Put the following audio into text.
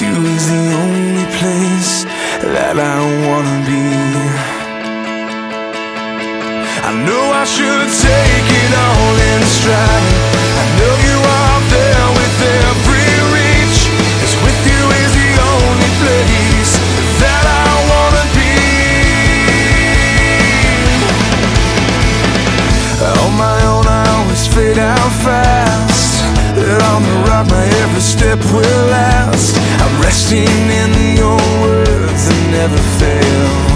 you is the only place that I wanna be. I know I should take it all in stride. I know you are there with every reach. 'Cause with you is the only place that I wanna be. On my own I always fade out fast, but on the rock my every step will last. I'm resting in your words that never fail.